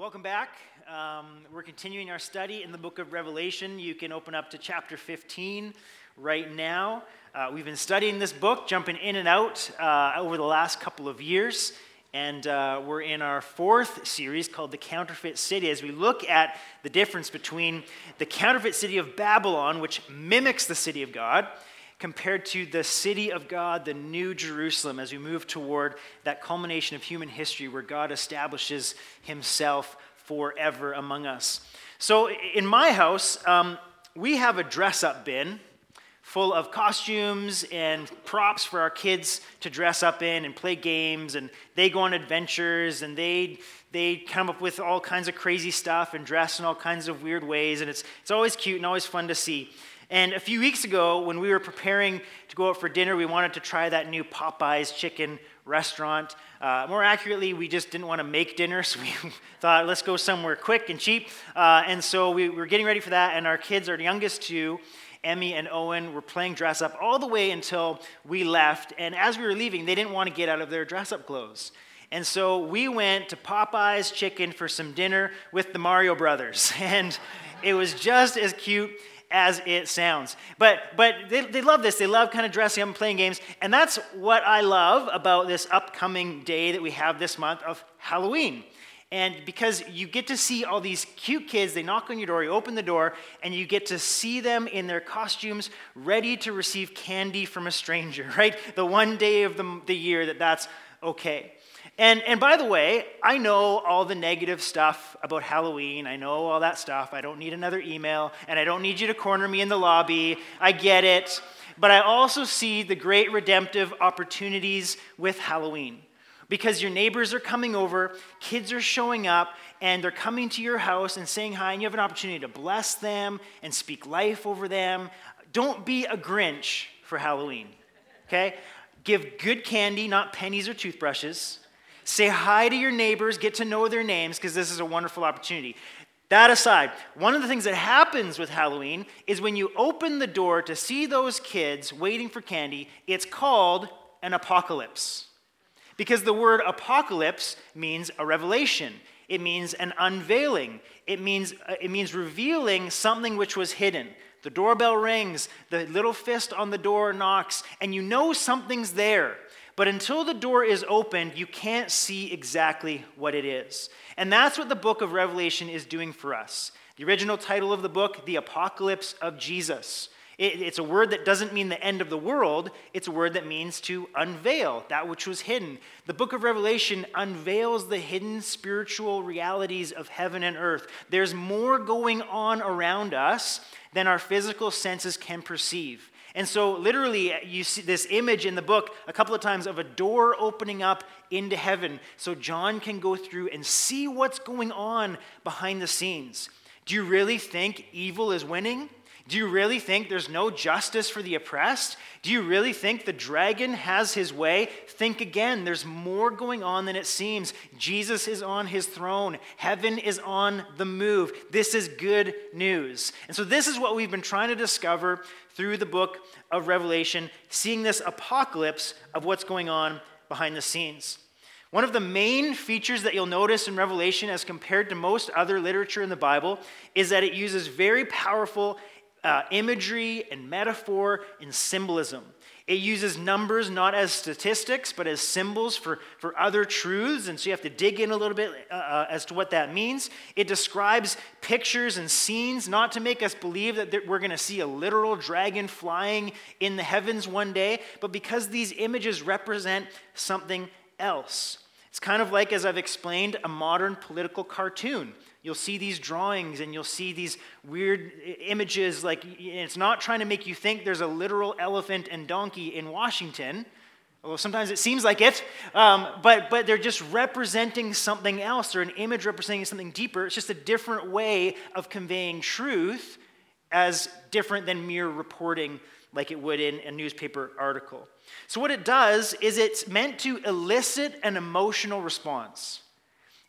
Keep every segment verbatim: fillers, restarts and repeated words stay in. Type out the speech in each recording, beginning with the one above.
Welcome back. Um, we're continuing our study in the book of Revelation. You can open up to chapter fifteen right now. Uh, we've been studying this book, jumping in and out uh, over the last couple of years. And uh, we're in our fourth series called The Counterfeit City, as we look at the difference between the counterfeit city of Babylon, which mimics the city of God, compared to the city of God, the New Jerusalem, as we move toward that culmination of human history where God establishes himself forever among us. So in my house, um, we have a dress-up bin full of costumes and props for our kids to dress up in and play games, and they go on adventures, and they they come up with all kinds of crazy stuff and dress in all kinds of weird ways, and it's it's always cute and always fun to see. And a few weeks ago, when we were preparing to go out for dinner, we wanted to try that new Popeyes chicken restaurant. Uh, more accurately, we just didn't want to make dinner, so we thought, let's go somewhere quick and cheap. Uh, and so we were getting ready for that, and our kids, our youngest two, Emmy and Owen, were playing dress-up all the way until we left. And as we were leaving, they didn't want to get out of their dress-up clothes. And so we went to Popeyes Chicken for some dinner with the Mario Brothers. And it was just as cute as it sounds. But but they, they love this. They love kind of dressing up and playing games. And that's what I love about this upcoming day that we have this month of Halloween. And because you get to see all these cute kids, they knock on your door, you open the door, and you get to see them in their costumes ready to receive candy from a stranger, right? The one day of the, the year that that's okay. And and by the way, I know all the negative stuff about Halloween. I know all that stuff. I don't need another email, and I don't need you to corner me in the lobby. I get it. But I also see the great redemptive opportunities with Halloween. Because your neighbors are coming over, kids are showing up, and they're coming to your house and saying hi, and you have an opportunity to bless them and speak life over them. Don't be a Grinch for Halloween, okay? Give good candy, not pennies or toothbrushes. Say hi to your neighbors, get to know their names, because this is a wonderful opportunity. That aside, one of the things that happens with Halloween is when you open the door to see those kids waiting for candy, it's called an apocalypse. Because the word apocalypse means a revelation. It means an unveiling. It means, uh, it means revealing something which was hidden. The doorbell rings, the little fist on the door knocks, and you know something's there. But until the door is opened, you can't see exactly what it is. And that's what the book of Revelation is doing for us. The original title of the book, The Apocalypse of Jesus. It, it's a word that doesn't mean the end of the world. It's a word that means to unveil that which was hidden. The book of Revelation unveils the hidden spiritual realities of heaven and earth. There's more going on around us than our physical senses can perceive. And so literally you see this image in the book a couple of times of a door opening up into heaven so John can go through and see what's going on behind the scenes. Do you really think evil is winning? Do you really think there's no justice for the oppressed? Do you really think the dragon has his way? Think again. There's more going on than it seems. Jesus is on his throne. Heaven is on the move. This is good news. And so this is what we've been trying to discover through the book of Revelation, seeing this apocalypse of what's going on behind the scenes. One of the main features that you'll notice in Revelation as compared to most other literature in the Bible is that it uses very powerful Uh, imagery and metaphor and symbolism. It uses numbers not as statistics, but as symbols for, for other truths, and so you have to dig in a little bit uh, uh, as to what that means. It describes pictures and scenes not to make us believe that we're going to see a literal dragon flying in the heavens one day, but because these images represent something else. It's kind of like, as I've explained, a modern political cartoon. You'll see these drawings and you'll see these weird images. Like, it's not trying to make you think there's a literal elephant and donkey in Washington, although sometimes it seems like it. Um, but but they're just representing something else, or an image representing something deeper. It's just a different way of conveying truth, as different than mere reporting like it would in a newspaper article. So what it does is it's meant to elicit an emotional response.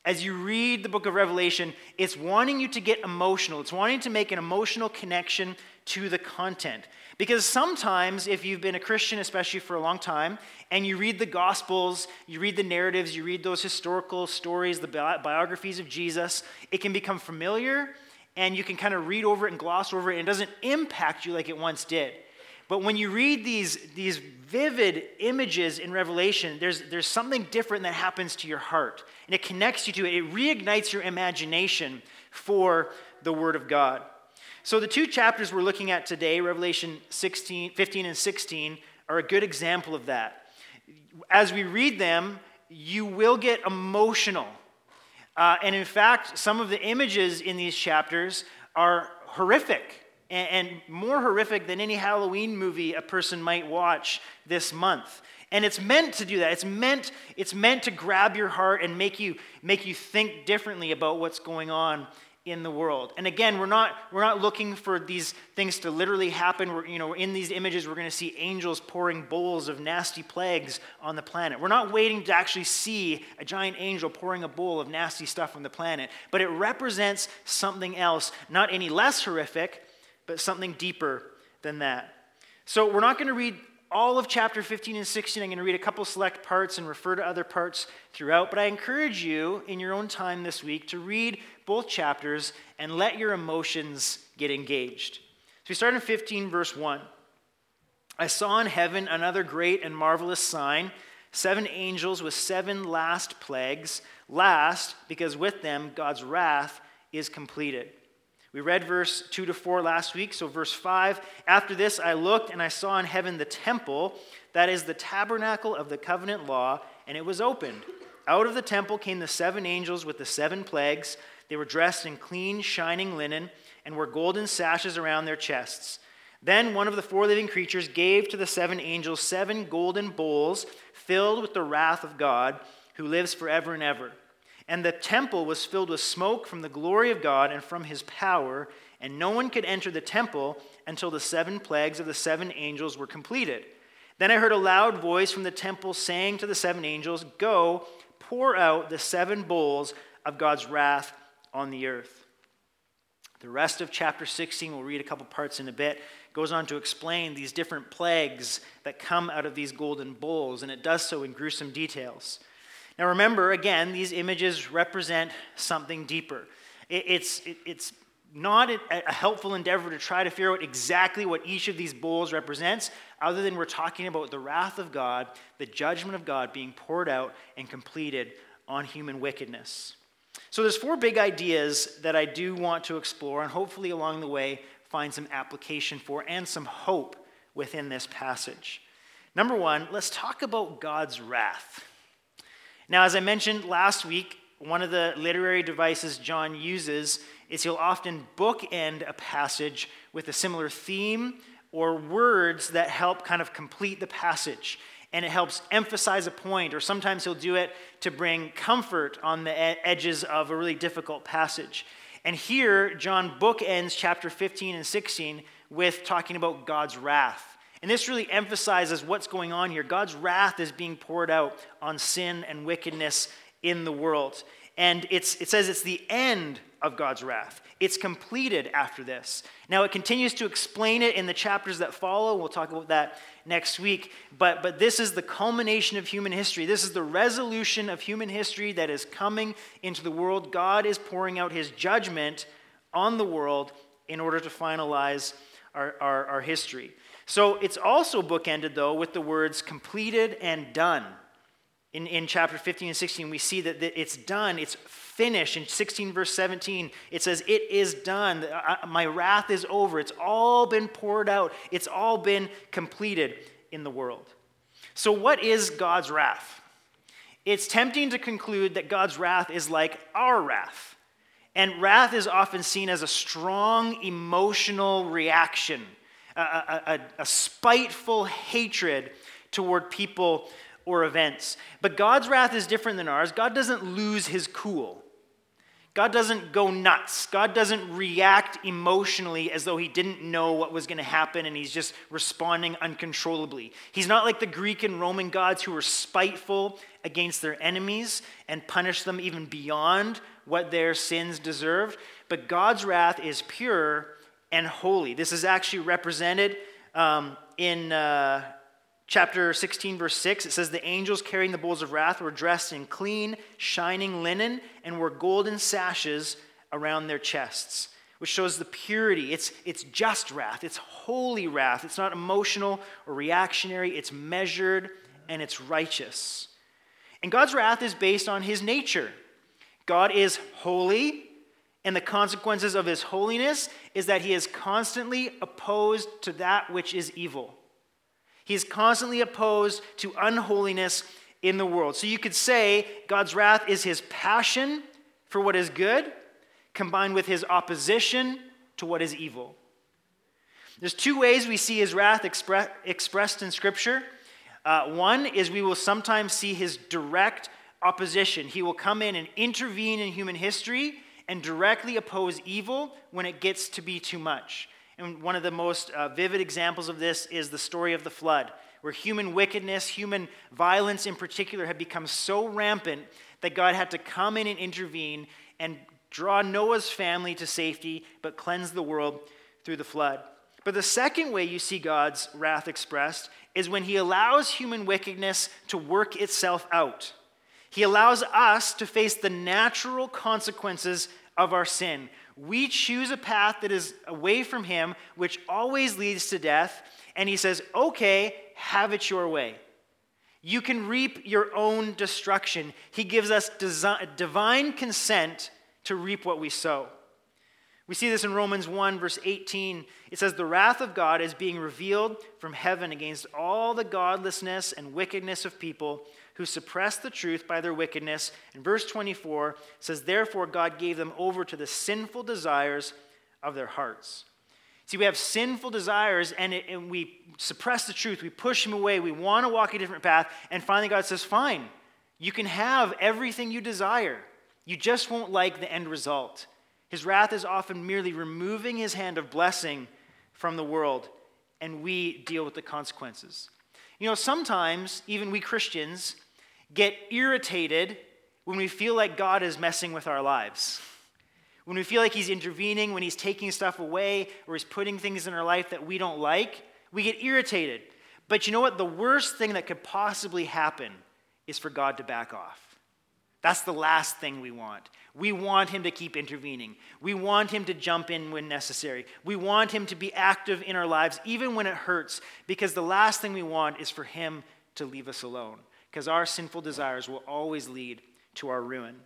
as you read the book of Revelation, it's wanting you to get emotional. It's wanting to make an emotional connection to the content. Because sometimes, if you've been a Christian, especially for a long time, and you read the Gospels, you read the narratives, you read those historical stories, the bi- biographies of Jesus, it can become familiar, and you can kind of read over it and gloss over it, and it doesn't impact you like it once did. But when you read these, these vivid images in Revelation, there's, there's something different that happens to your heart. And it connects you to it. It reignites your imagination for the Word of God. So the two chapters we're looking at today, Revelation sixteen, fifteen and sixteen, are a good example of that. As we read them, you will get emotional. Uh, and in fact, some of the images in these chapters are horrific. And more horrific than any Halloween movie a person might watch this month. And it's meant to do that. It's meant, it's meant to grab your heart and make you, make you think differently about what's going on in the world. And again, we're not, we're not looking for these things to literally happen. We're, you know, in these images, we're going to see angels pouring bowls of nasty plagues on the planet. We're not waiting to actually see a giant angel pouring a bowl of nasty stuff on the planet. But it represents something else, not any less horrific, but something deeper than that. So we're not going to read all of chapter fifteen and sixteen. I'm going to read a couple select parts and refer to other parts throughout. But I encourage you in your own time this week to read both chapters and let your emotions get engaged. So we start in fifteen, verse one. I saw in heaven another great and marvelous sign, seven angels with seven last plagues, last because with them God's wrath is completed. We read verse two to four last week, so verse five. After this I looked, and I saw in heaven the temple, that is the tabernacle of the covenant law, and it was opened. Out of the temple came the seven angels with the seven plagues. They were dressed in clean, shining linen, and wore golden sashes around their chests. Then one of the four living creatures gave to the seven angels seven golden bowls filled with the wrath of God, who lives forever and ever. And the temple was filled with smoke from the glory of God and from his power, and no one could enter the temple until the seven plagues of the seven angels were completed. Then I heard a loud voice from the temple saying to the seven angels, "Go, pour out the seven bowls of God's wrath on the earth." The rest of chapter sixteen, we'll read a couple parts in a bit, goes on to explain these different plagues that come out of these golden bowls, and it does so in gruesome details. Now remember, again, these images represent something deeper. It's, it's not a helpful endeavor to try to figure out exactly what each of these bowls represents, other than we're talking about the wrath of God, the judgment of God being poured out and completed on human wickedness. So there's four big ideas that I do want to explore, and hopefully along the way find some application for and some hope within this passage. Number one, let's talk about God's wrath. Now, as I mentioned last week, one of the literary devices John uses is he'll often bookend a passage with a similar theme or words that help kind of complete the passage. And it helps emphasize a point, or sometimes he'll do it to bring comfort on the edges of a really difficult passage. And here, John bookends chapter fifteen and sixteen with talking about God's wrath. And this really emphasizes what's going on here. God's wrath is being poured out on sin and wickedness in the world. And it's, it says it's the end of God's wrath. It's completed after this. Now, it continues to explain it in the chapters that follow. We'll talk about that next week. But, but this is the culmination of human history. This is the resolution of human history that is coming into the world. God is pouring out his judgment on the world in order to finalize our, our, our history. So it's also bookended, though, with the words completed and done. In, in chapter fifteen and sixteen, we see that, that it's done, it's finished. In sixteen verse seventeen, it says, "It is done. I, my wrath is over. It's all been poured out. It's all been completed in the world." So what is God's wrath? It's tempting to conclude that God's wrath is like our wrath. And wrath is often seen as a strong emotional reaction, a, a, a, a spiteful hatred toward people or events. But God's wrath is different than ours. God doesn't lose his cool. God doesn't go nuts. God doesn't react emotionally as though he didn't know what was going to happen and he's just responding uncontrollably. He's not like the Greek and Roman gods who were spiteful against their enemies and punished them even beyond what their sins deserved. But God's wrath is pure and holy. This is actually represented um, in uh, chapter sixteen, verse six. It says, the angels carrying the bowls of wrath were dressed in clean, shining linen and wore golden sashes around their chests, which shows the purity. It's, it's just wrath. It's holy wrath. It's not emotional or reactionary. It's measured and it's righteous. And God's wrath is based on his nature. God is holy, and the consequences of his holiness is that he is constantly opposed to that which is evil. He is constantly opposed to unholiness in the world. So you could say God's wrath is his passion for what is good, combined with his opposition to what is evil. There's two ways we see his wrath expre- expressed in Scripture. Uh, one is we will sometimes see his direct opposition. He will come in and intervene in human history and directly oppose evil when it gets to be too much. And one of the most uh, vivid examples of this is the story of the flood, where human wickedness, human violence in particular, had become so rampant that God had to come in and intervene and draw Noah's family to safety, but cleanse the world through the flood. But the second way you see God's wrath expressed is when he allows human wickedness to work itself out. He allows us to face the natural consequences of our sin. We choose a path that is away from him, which always leads to death, and he says, okay, have it your way. You can reap your own destruction. He gives us desi- divine consent to reap what we sow. We see this in Romans one, verse eighteen. It says, the wrath of God is being revealed from heaven against all the godlessness and wickedness of people who suppress the truth by their wickedness. And verse twenty-four says, therefore God gave them over to the sinful desires of their hearts. See, we have sinful desires, and, it, and we suppress the truth. We push him away. We want to walk a different path. And finally God says, fine, you can have everything you desire. You just won't like the end result. His wrath is often merely removing his hand of blessing from the world, and we deal with the consequences. You know, sometimes, even we Christians get irritated when we feel like God is messing with our lives. When we feel like he's intervening, when he's taking stuff away, or he's putting things in our life that we don't like, we get irritated. But you know what? The worst thing that could possibly happen is for God to back off. That's the last thing we want. We want him to keep intervening. We want him to jump in when necessary. We want him to be active in our lives, even when it hurts, because the last thing we want is for him to leave us alone, because our sinful desires will always lead to our ruin.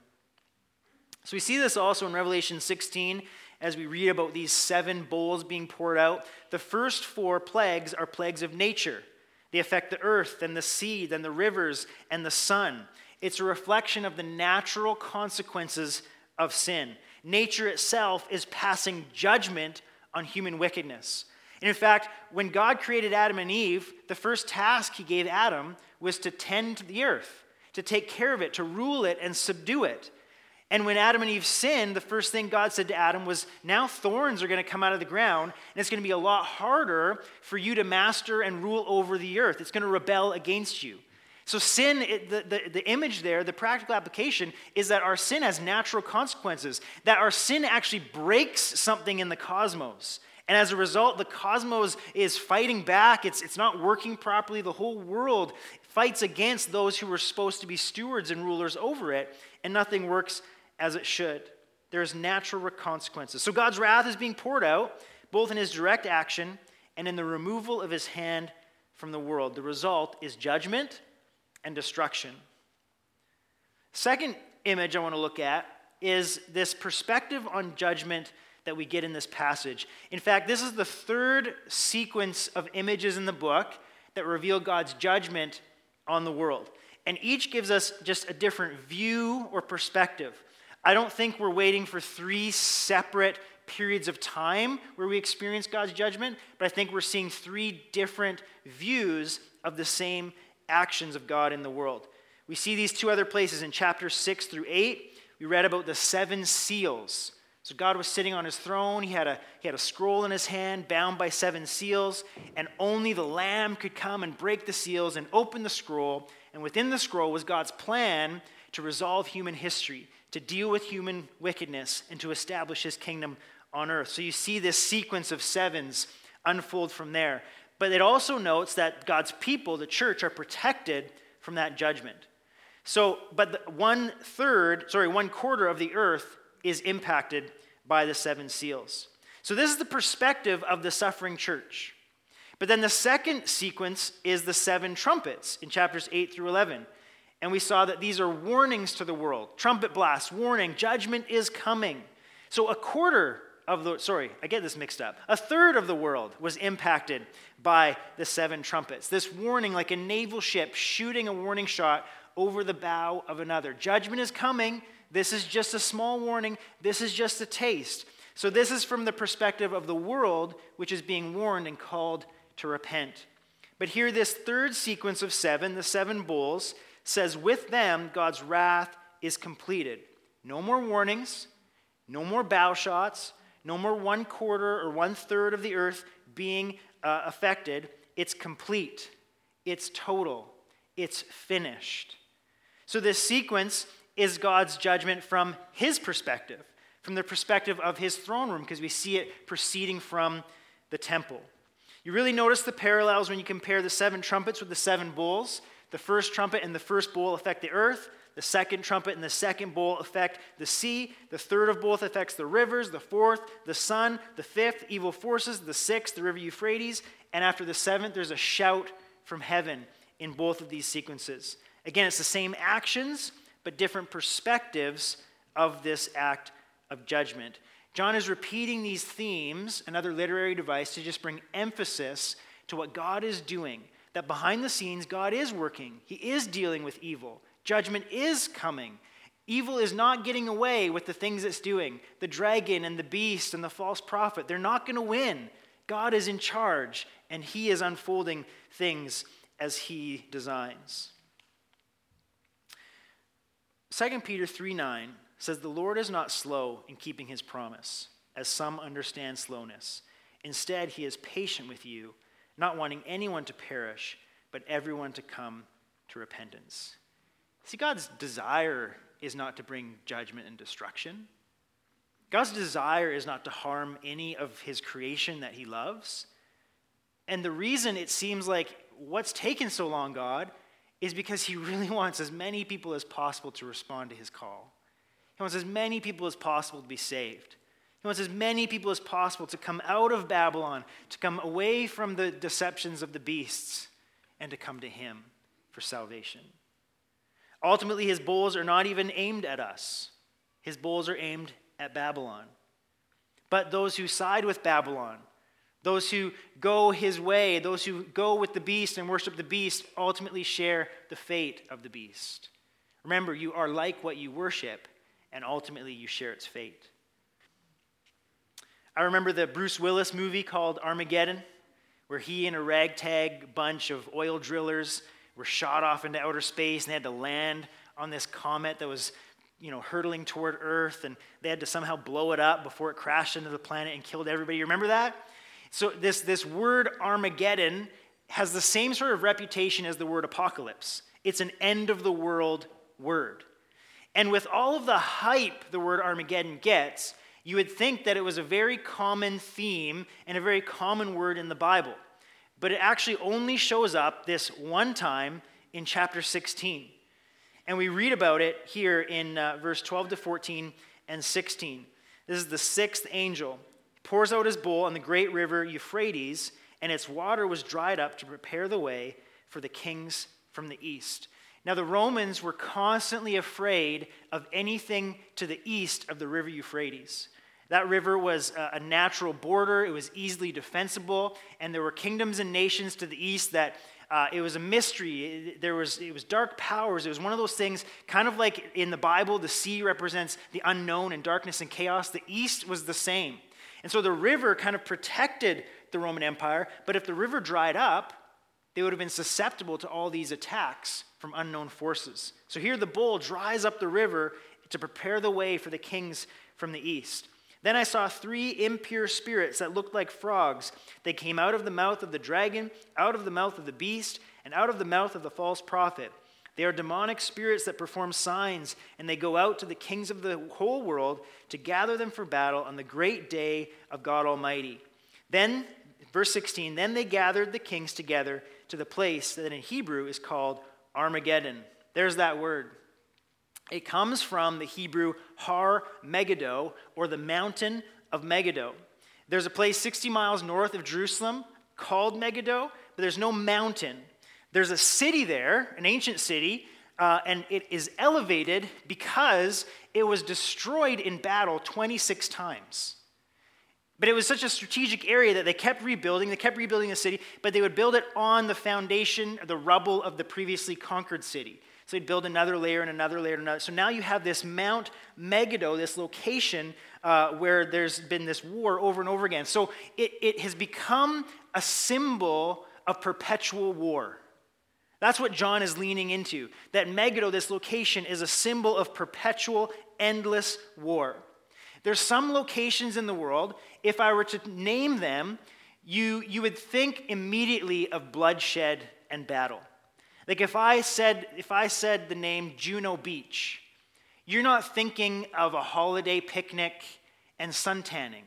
So we see this also in Revelation sixteen, as we read about these seven bowls being poured out. The first four plagues are plagues of nature. They affect the earth and the sea and the rivers and the sun. It's a reflection of the natural consequences of sin. Nature itself is passing judgment on human wickedness. And in fact, when God created Adam and Eve, the first task he gave Adam was to tend to the earth, to take care of it, to rule it and subdue it. And when Adam and Eve sinned, the first thing God said to Adam was, now thorns are going to come out of the ground, and it's going to be a lot harder for you to master and rule over the earth. It's going to rebel against you. So sin, it, the, the, the image there, the practical application, is that our sin has natural consequences, that our sin actually breaks something in the cosmos. And as a result, the cosmos is fighting back. It's, it's not working properly. The whole world fights against those who were supposed to be stewards and rulers over it, and nothing works as it should. There's natural consequences. So God's wrath is being poured out, both in his direct action and in the removal of his hand from the world. The result is judgment and destruction. Second image I want to look at is this perspective on judgment that we get in this passage. In fact, this is the third sequence of images in the book that reveal God's judgment on the world. And each gives us just a different view or perspective. I don't think we're waiting for three separate periods of time where we experience God's judgment, but I think we're seeing three different views of the same actions of God in the world. We see these two other places in chapter six through eight, we read about the seven seals. So God was sitting on his throne. He had a, he had a scroll in his hand bound by seven seals, and only the Lamb could come and break the seals and open the scroll. And within the scroll was God's plan to resolve human history, to deal with human wickedness, and to establish his kingdom on earth. So you see this sequence of sevens unfold from there. But it also notes that God's people, the church, are protected from that judgment. So, but the one third, sorry, one quarter of the earth is impacted by the seven seals. So this is the perspective of the suffering church. But then the second sequence is the seven trumpets in chapters eight through eleven. And we saw that these are warnings to the world. Trumpet blasts, warning, judgment is coming. So a quarter of the, sorry, I get this mixed up. A third of the world was impacted by the seven trumpets. This warning, like a naval ship shooting a warning shot over the bow of another. Judgment is coming. This is just a small warning. This is just a taste. So this is from the perspective of the world, which is being warned and called to repent. But here, this third sequence of seven, the seven bowls, says with them, God's wrath is completed. No more warnings, no more bow shots, no more one quarter or one third of the earth being uh, affected. It's complete. It's total. It's finished. So this sequence is God's judgment from his perspective, from the perspective of his throne room, because we see it proceeding from the temple. You really notice the parallels when you compare the seven trumpets with the seven bowls. The first trumpet and the first bowl affect the earth. The second trumpet and the second bowl affect the sea. The third of both affects the rivers. The fourth, the sun. The fifth, evil forces. The sixth, the river Euphrates. And after the seventh, there's a shout from heaven in both of these sequences. Again, it's the same actions, but different perspectives of this act of judgment. John is repeating these themes, another literary device, to just bring emphasis to what God is doing. That behind the scenes, God is working. He is dealing with evil. Judgment is coming. Evil is not getting away with the things it's doing. The dragon and the beast and the false prophet, they're not going to win. God is in charge, and he is unfolding things as he designs. Second Peter three nine says, "The Lord is not slow in keeping his promise, as some understand slowness. Instead, he is patient with you, not wanting anyone to perish, but everyone to come to repentance." See, God's desire is not to bring judgment and destruction. God's desire is not to harm any of his creation that he loves. And the reason it seems like what's taken so long, God, is because he really wants as many people as possible to respond to his call. He wants as many people as possible to be saved. He wants as many people as possible to come out of Babylon, to come away from the deceptions of the beasts, and to come to him for salvation. Ultimately, his bowls are not even aimed at us. His bowls are aimed at Babylon. But those who side with Babylon, those who go his way, those who go with the beast and worship the beast, ultimately share the fate of the beast. Remember, you are like what you worship, and ultimately you share its fate. I remember the Bruce Willis movie called Armageddon, where he and a ragtag bunch of oil drillers were shot off into outer space, and they had to land on this comet that was, you know, hurtling toward Earth, and they had to somehow blow it up before it crashed into the planet and killed everybody. You remember that? So this, this word Armageddon has the same sort of reputation as the word apocalypse. It's an end-of-the-world word. And with all of the hype the word Armageddon gets, you would think that it was a very common theme and a very common word in the Bible. But it actually only shows up this one time in chapter sixteen. And we read about it here in uh, verse twelve to fourteen and sixteen. This is the sixth angel. He pours out his bowl on the great river Euphrates, and its water was dried up to prepare the way for the kings from the east. Now the Romans were constantly afraid of anything to the east of the river Euphrates. That river was a natural border. It was easily defensible, and there were kingdoms and nations to the east that uh, it was a mystery. There was it was dark powers. It was one of those things, kind of like in the Bible, the sea represents the unknown and darkness and chaos. The east was the same. And so the river kind of protected the Roman Empire, but if the river dried up, they would have been susceptible to all these attacks from unknown forces. So here the bowl dries up the river to prepare the way for the kings from the east. Then I saw three impure spirits that looked like frogs. They came out of the mouth of the dragon, out of the mouth of the beast, and out of the mouth of the false prophet. They are demonic spirits that perform signs, and they go out to the kings of the whole world to gather them for battle on the great day of God Almighty. Then, verse sixteen, then they gathered the kings together to the place that in Hebrew is called Armageddon. There's that word. It comes from the Hebrew Har Megiddo, or the mountain of Megiddo. There's a place sixty miles north of Jerusalem called Megiddo, but there's no mountain. There's a city there, an ancient city, uh, and it is elevated because it was destroyed in battle twenty-six times. But it was such a strategic area that they kept rebuilding. They kept rebuilding the city, but they would build it on the foundation, the rubble of the previously conquered city. So they'd build another layer and another layer and another. So now you have this Mount Megiddo, this location uh, where there's been this war over and over again. So it, it has become a symbol of perpetual war. That's what John is leaning into. That Megiddo, this location, is a symbol of perpetual, endless war. There's some locations in the world, if I were to name them, you, you would think immediately of bloodshed and battle. Like if I said if I said the name Juno Beach, you're not thinking of a holiday picnic and suntanning.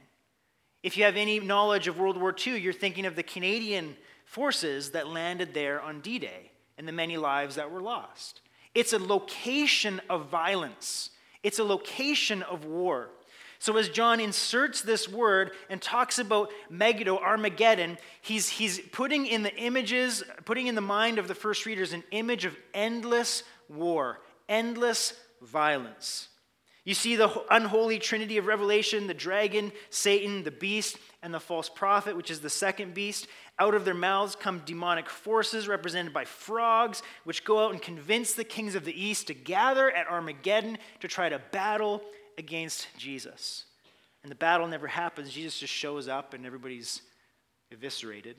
If you have any knowledge of World War Two, you're thinking of the Canadian forces that landed there on D-Day and the many lives that were lost. It's a location of violence. It's a location of war. So as John inserts this word and talks about Megiddo, Armageddon, he's, he's putting in the images, putting in the mind of the first readers an image of endless war, endless violence. You see the unholy trinity of Revelation, the dragon, Satan, the beast, and the false prophet, which is the second beast. Out of their mouths come demonic forces represented by frogs, which go out and convince the kings of the east to gather at Armageddon to try to battle against Jesus. And the battle never happens. Jesus just shows up and everybody's eviscerated.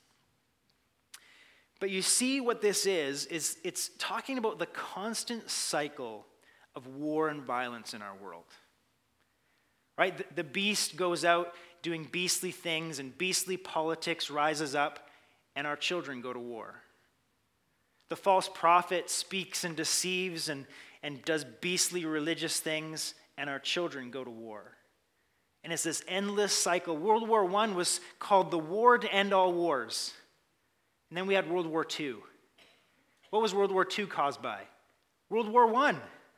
But you see what this is, is it's talking about the constant cycle of war and violence in our world. Right? The, the beast goes out doing beastly things, and beastly politics rises up, and our children go to war. The false prophet speaks and deceives and, and does beastly religious things, and our children go to war. And it's this endless cycle. World War One was called the war to end all wars. And then we had World War Two. What was World War Two caused by? World War One.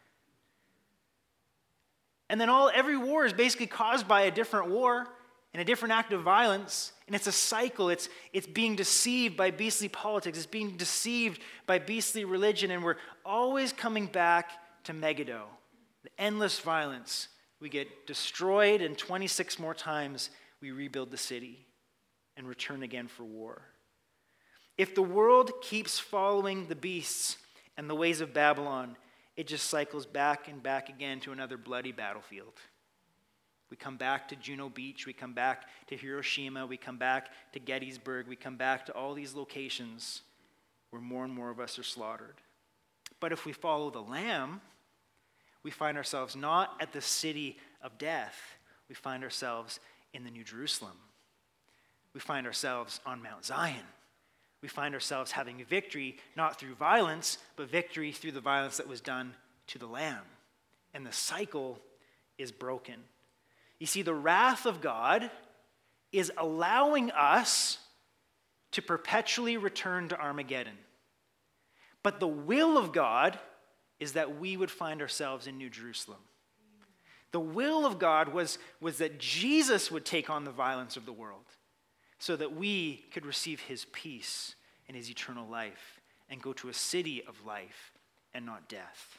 And then all every war is basically caused by a different war and a different act of violence. And it's a cycle. It's, it's being deceived by beastly politics. It's being deceived by beastly religion. And we're always coming back to Megiddo. The endless violence. We get destroyed, and twenty-six more times we rebuild the city and return again for war. If the world keeps following the beasts and the ways of Babylon, it just cycles back and back again to another bloody battlefield. We come back to Juno Beach, we come back to Hiroshima, we come back to Gettysburg, we come back to all these locations where more and more of us are slaughtered. But if we follow the Lamb, we find ourselves not at the city of death. We find ourselves in the New Jerusalem. We find ourselves on Mount Zion. We find ourselves having victory, not through violence, but victory through the violence that was done to the Lamb. And the cycle is broken. You see, the wrath of God is allowing us to perpetually return to Armageddon. But the will of God is that we would find ourselves in New Jerusalem. The will of God was, was that Jesus would take on the violence of the world so that we could receive his peace and his eternal life and go to a city of life and not death.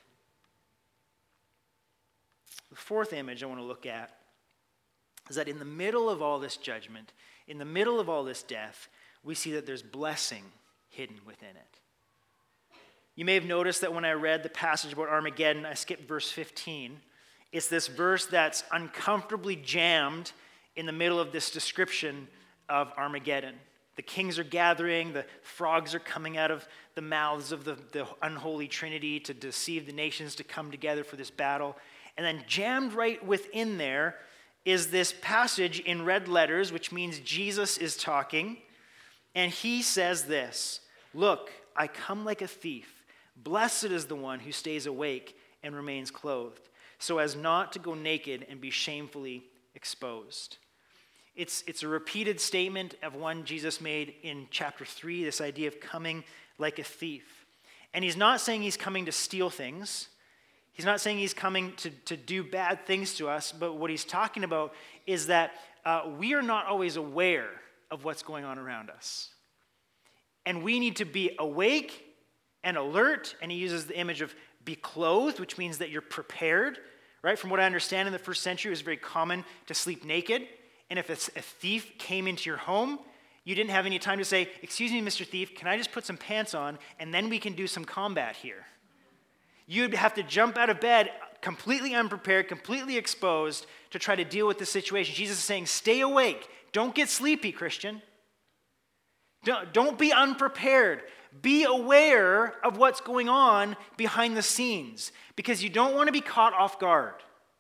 The fourth image I want to look at is that in the middle of all this judgment, in the middle of all this death, we see that there's blessing hidden within it. You may have noticed that when I read the passage about Armageddon, I skipped verse fifteen. It's this verse that's uncomfortably jammed in the middle of this description of Armageddon. The kings are gathering, the frogs are coming out of the mouths of the, the unholy trinity to deceive the nations to come together for this battle. And then jammed right within there is this passage in red letters, which means Jesus is talking. And he says this, "Look, I come like a thief. Blessed is the one who stays awake and remains clothed, so as not to go naked and be shamefully exposed." It's, it's a repeated statement of one Jesus made in chapter three, this idea of coming like a thief. And he's not saying he's coming to steal things. He's not saying he's coming to, to do bad things to us, but what he's talking about is that uh, we are not always aware of what's going on around us. And we need to be awake and alert, and he uses the image of be clothed, which means that you're prepared, right? From what I understand in the first century, it was very common to sleep naked. And if a thief came into your home, you didn't have any time to say, "Excuse me, Mister Thief, can I just put some pants on and then we can do some combat here?" You'd have to jump out of bed completely unprepared, completely exposed to try to deal with the situation. Jesus is saying, stay awake. Don't get sleepy, Christian. Don't, don't be unprepared. Be aware of what's going on behind the scenes because you don't want to be caught off guard.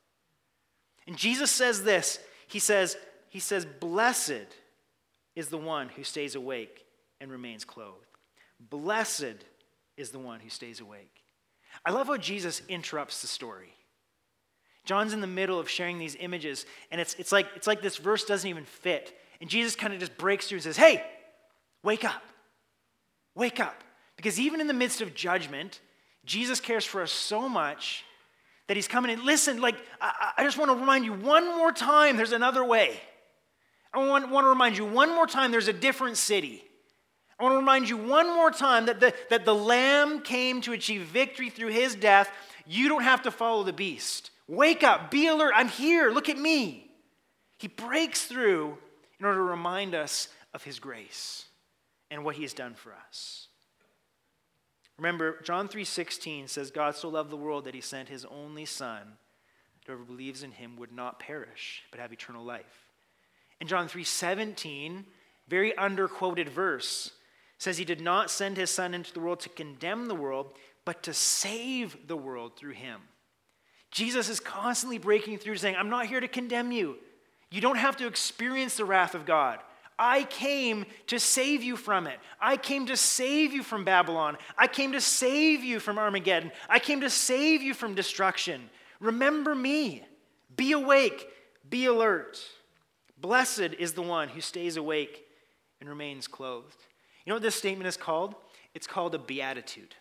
And Jesus says this. He says, he says, "Blessed is the one who stays awake and remains clothed." Blessed is the one who stays awake. I love how Jesus interrupts the story. John's in the middle of sharing these images, and it's, it's, like, it's like this verse doesn't even fit. And Jesus kind of just breaks through and says, "Hey, wake up. Wake up." Because even in the midst of judgment, Jesus cares for us so much that he's coming in. Listen, like, I, I just want to remind you one more time there's another way. I want, want to remind you one more time there's a different city. I want to remind you one more time that the, that the Lamb came to achieve victory through his death. You don't have to follow the beast. Wake up, be alert. I'm here. Look at me. He breaks through in order to remind us of his grace and what he has done for us. Remember, John three sixteen says, "God so loved the world that he sent his only Son, that whoever believes in him would not perish, but have eternal life." And John three seventeen, very underquoted verse, says he did not send his Son into the world to condemn the world, but to save the world through him. Jesus is constantly breaking through saying, I'm not here to condemn you. You don't have to experience the wrath of God. I came to save you from it. I came to save you from Babylon. I came to save you from Armageddon. I came to save you from destruction. Remember me. Be awake. Be alert. Blessed is the one who stays awake and remains clothed. You know what this statement is called? It's called a beatitude.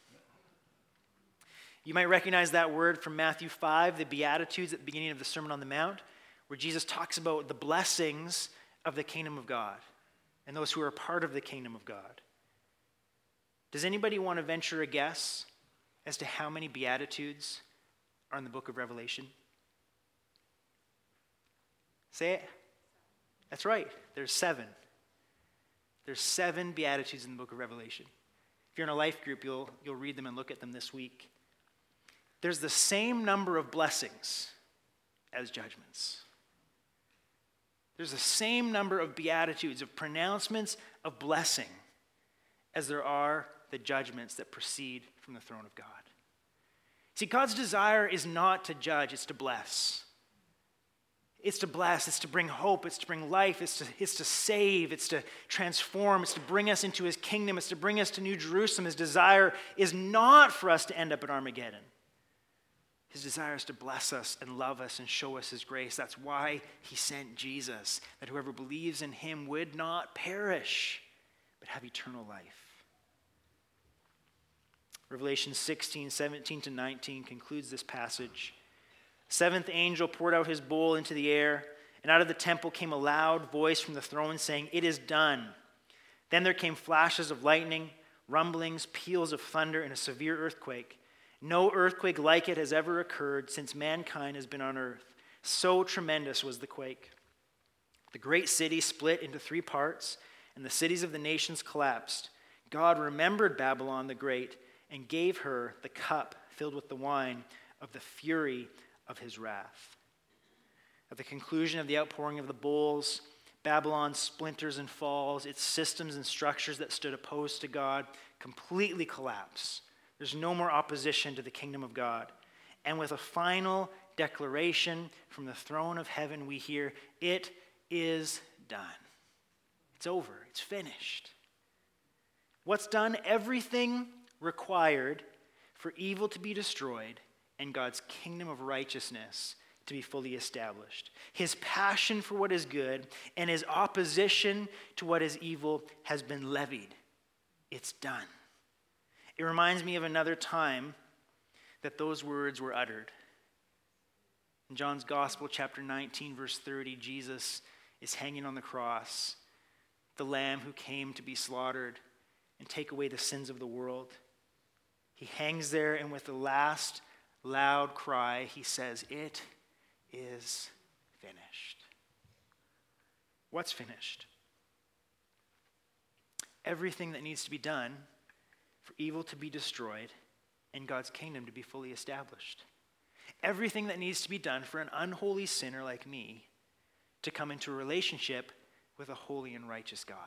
You might recognize that word from Matthew five, the Beatitudes at the beginning of the Sermon on the Mount, where Jesus talks about the blessings of the kingdom of God and those who are a part of the kingdom of God. Does anybody want to venture a guess as to how many Beatitudes are in the book of Revelation? Say it. That's right. There's seven. There's seven Beatitudes in the book of Revelation. If you're in a life group, you'll, you'll read them and look at them this week. There's the same number of blessings as judgments. There's the same number of beatitudes, of pronouncements of blessing, as there are the judgments that proceed from the throne of God. See, God's desire is not to judge, it's to bless. It's to bless, it's to bring hope, it's to bring life, it's to, it's to save, it's to transform, it's to bring us into his kingdom, it's to bring us to New Jerusalem. His desire is not for us to end up at Armageddon. His desire is to bless us and love us and show us his grace. That's why he sent Jesus, that whoever believes in him would not perish, but have eternal life. Revelation sixteen, seventeen to nineteen concludes this passage. Seventh angel poured out his bowl into the air, and out of the temple came a loud voice from the throne saying, "It is done." Then there came flashes of lightning, rumblings, peals of thunder, and a severe earthquake. No earthquake like it has ever occurred since mankind has been on earth. So tremendous was the quake. The great city split into three parts, and the cities of the nations collapsed. God remembered Babylon the Great and gave her the cup filled with the wine of the fury of his wrath. At the conclusion of the outpouring of the bowls, Babylon splinters and falls. Its systems and structures that stood opposed to God completely collapse. There's no more opposition to the kingdom of God. And with a final declaration from the throne of heaven, we hear, "It is done." It's over. It's finished. What's done? Everything required for evil to be destroyed and God's kingdom of righteousness to be fully established. His passion for what is good and his opposition to what is evil has been levied. It's done. It reminds me of another time that those words were uttered. In John's Gospel, chapter nineteen, verse thirty, Jesus is hanging on the cross, the Lamb who came to be slaughtered and take away the sins of the world. He hangs there, and with the last loud cry, he says, "It is finished." What's finished? Everything that needs to be done for evil to be destroyed and God's kingdom to be fully established. Everything that needs to be done for an unholy sinner like me to come into a relationship with a holy and righteous God.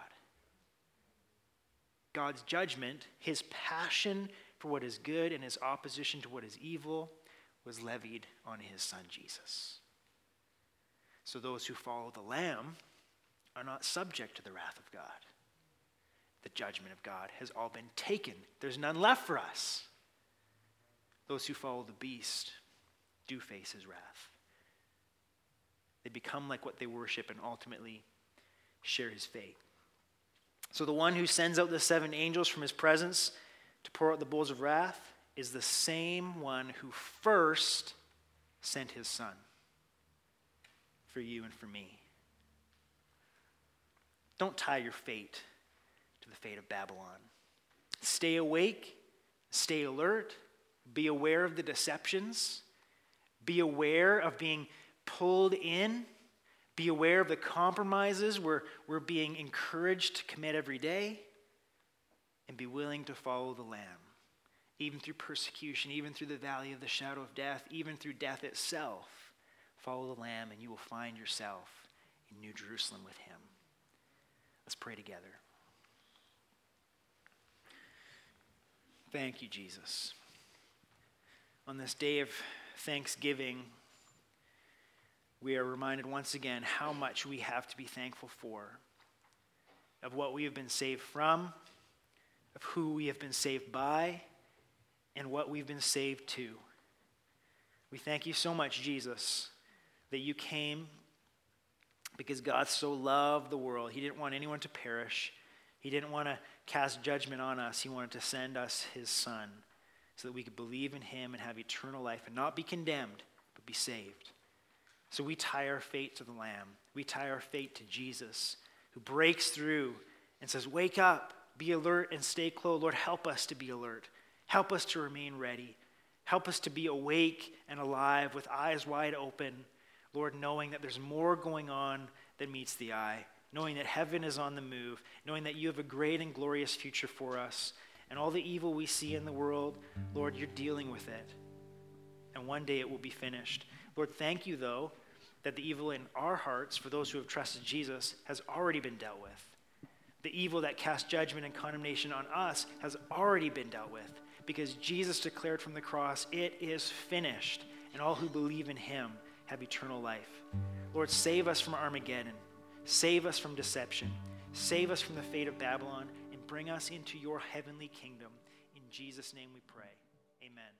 God's judgment, his passion for what is good and his opposition to what is evil, was levied on his son Jesus. So those who follow the Lamb are not subject to the wrath of God. The judgment of God has all been taken. There's none left for us. Those who follow the beast do face his wrath. They become like what they worship and ultimately share his fate. So the one who sends out the seven angels from his presence to pour out the bowls of wrath is the same one who first sent his son for you and for me. Don't tie your fate to the fate of Babylon. Stay awake, stay alert, be aware of the deceptions, be aware of being pulled in, be aware of the compromises we're, we're being encouraged to commit every day, and be willing to follow the Lamb, even through persecution, even through the valley of the shadow of death, even through death itself. Follow the Lamb, and you will find yourself in New Jerusalem with him. Let's pray together. Thank you, Jesus. On this day of Thanksgiving, we are reminded once again how much we have to be thankful for, of what we have been saved from, of who we have been saved by, and what we've been saved to. We thank you so much, Jesus, that you came because God so loved the world. He didn't want anyone to perish. He didn't want to cast judgment on us. He wanted to send us his son so that we could believe in him and have eternal life and not be condemned, but be saved. So we tie our fate to the Lamb. We tie our fate to Jesus, who breaks through and says, "Wake up, be alert, and stay close." Lord, help us to be alert. Help us to remain ready. Help us to be awake and alive with eyes wide open, Lord, knowing that there's more going on than meets the eye, knowing that heaven is on the move, knowing that you have a great and glorious future for us, and all the evil we see in the world, Lord, you're dealing with it. And one day it will be finished. Lord, thank you, though, that the evil in our hearts, for those who have trusted Jesus, has already been dealt with. The evil that casts judgment and condemnation on us has already been dealt with, because Jesus declared from the cross, "It is finished," and all who believe in him have eternal life. Lord, save us from Armageddon. Save us from deception. Save us from the fate of Babylon, and bring us into your heavenly kingdom. In Jesus' name we pray. Amen.